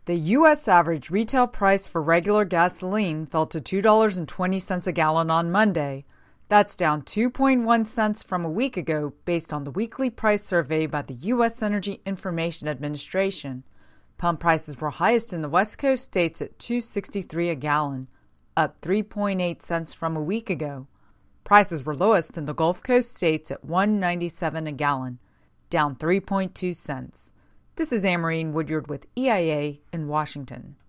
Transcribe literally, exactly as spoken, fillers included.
The U S average retail price for regular gasoline fell to two dollars and twenty cents a gallon on Monday. That's down two point one cents from a week ago based on the weekly price survey by the U S Energy Information Administration. Pump prices were highest in the West Coast states at two dollars and sixty-three cents a gallon, up three point eight cents from a week ago. Prices were lowest in the Gulf Coast states at one dollar and ninety-seven cents a gallon, down three point two cents. This is Amarine Woodyard with E I A in Washington.